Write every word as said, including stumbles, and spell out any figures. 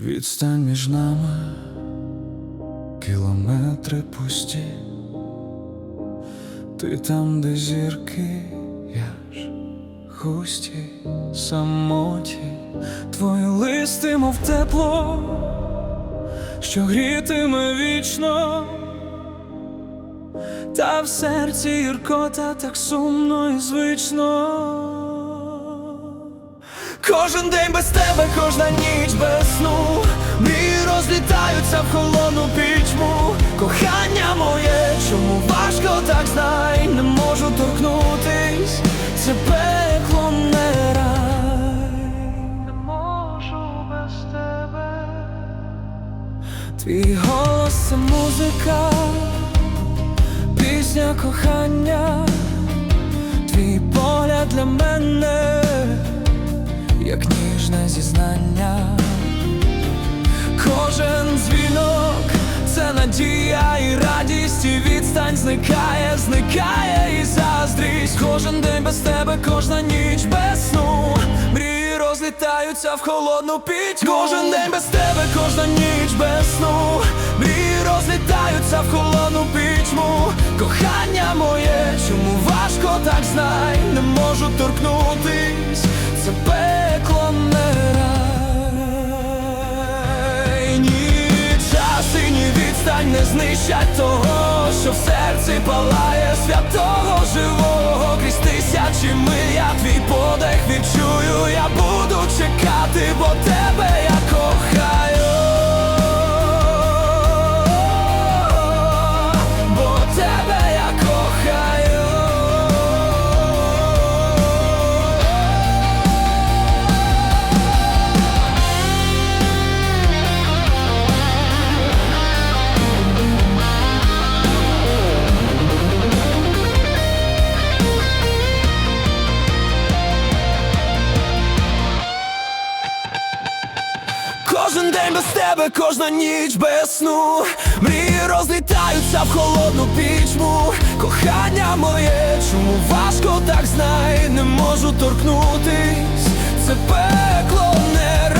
Відстань між нами, кілометри пусті. Ти там, де зірки, я ж густі, самоті. Твої листи, мов тепло, що грітиме вічно. Та в серці гіркота, так сумно і звично. Кожен день без тебе, кожна ніч без сну. Мрії розлітаються в холодну пітьму. Кохання моє, чому важко, так знай. Не можу торкнутись, це пекло, не рай. Не можу без тебе. Твій голос – це музика, пісня кохання. Твій погляд для мене як ніжне зізнання. Кожен дзвінок – це надія і радість, і відстань зникає, зникає і заздрість. Кожен день без тебе, кожна ніч без сну. Мрії розлітаються в холодну пітьму. Кожен день без тебе, кожна ніч без сну. Мрії розлітаються в холодну пітьму. Кохання моє, чому важко, так знай. Не можу торкнутись, це пекло, не рай. Ні час і ні відстань не знищать того, що в серці палає, святого живого. Крізь тисячі миль я твій подих відчую. Я буду чекати, бо тебе я кохаю. Бо тебе я кохаю. Кожен день без тебе, кожна ніч без сну. Мрії розлітаються в холодну пітьму. Кохання моє, чому важко, так знай. Не можу торкнутись, це пекло, не